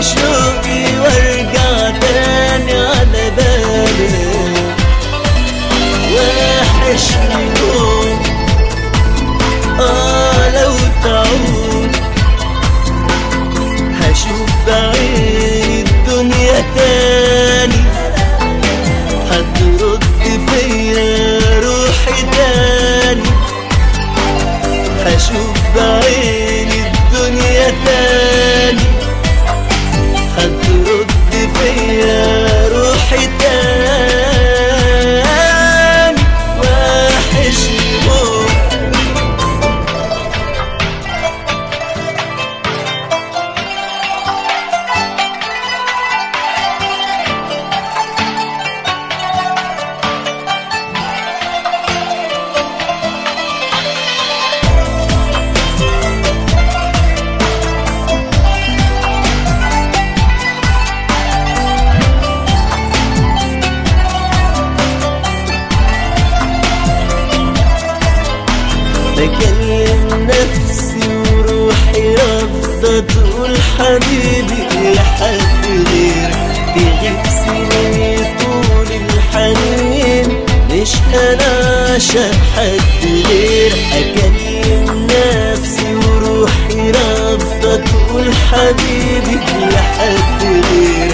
شوقي وارجع تاني على بالي. وحشني يوم لو تعود هشوف بعيني الدنيا تاني، هترد فيا روحي تاني، هشوف بعيني الدنيا تاني، هترد فيا روحي تاني. وحشني موت بكلم نفسي وروحي رافضة تقول حبيبي لحد غيرك، تغيب سنيني طول الحنين مش انا عشان حد غيرك. اكلم نفسي وروحي رافضة تقول حبيبي لحد غيرك،